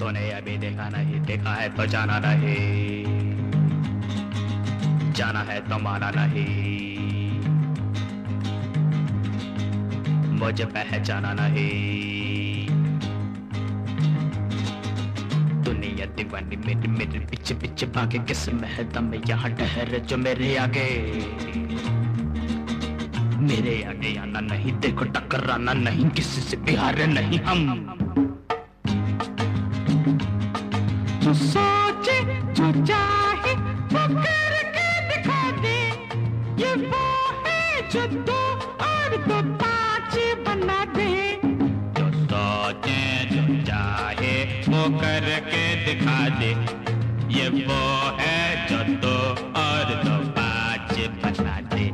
तूने अभी देखा नहीं, देखा है तो जाना नहीं, जाना है तो माना नहीं, मुझे पहचाना नहीं। दुनिया दीवानी मेरे मेरे पीछे पीछे भागे, किस महदम में यहाँ ठहरे जो मेरे आगे, मेरे आगे आना नहीं, देखो टकराना नहीं, किसी से बिहारे नहीं हम। जो सोचे जो चाहे वो करके दिखा दे, ये वो है जो 2 और 2 5 बना दे। जो सोचे जो चाहे वो करके दिखा दे, ये वो है जो 2 और 2 5 बना दे।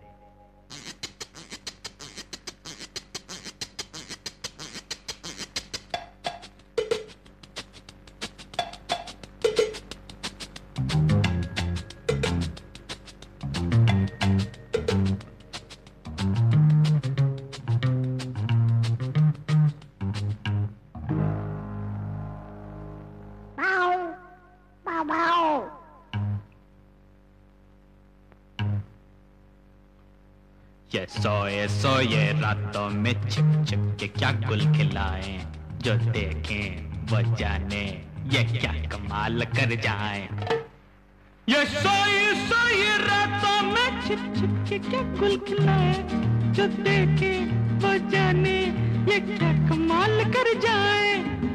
ये सोए रातों में छिप छिप के क्या गुल खिलाए, जो देखें वो जाने ये क्या कमाल कर जाए। ये सोए रातों में छिप छिप के क्या गुल खिलाए, जो देखे वो जाने ये क्या कमाल कर जाए।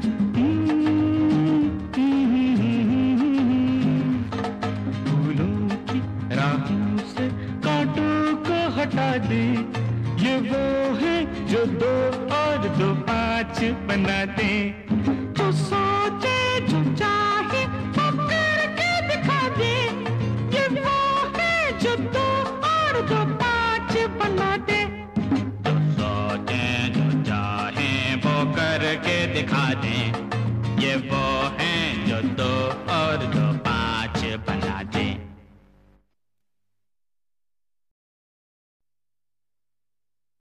फूलों की राहों से कांटों को हटा दे, ये वो है जो 2 और 2 5 बना दे। जो सोचे जो चाहे वो करके दिखा दे, ये वो है जो 2 और 2 5 बना दे। जो सोचे जो चाहे वो करके दिखा दे, ये वो है जो 2 और 2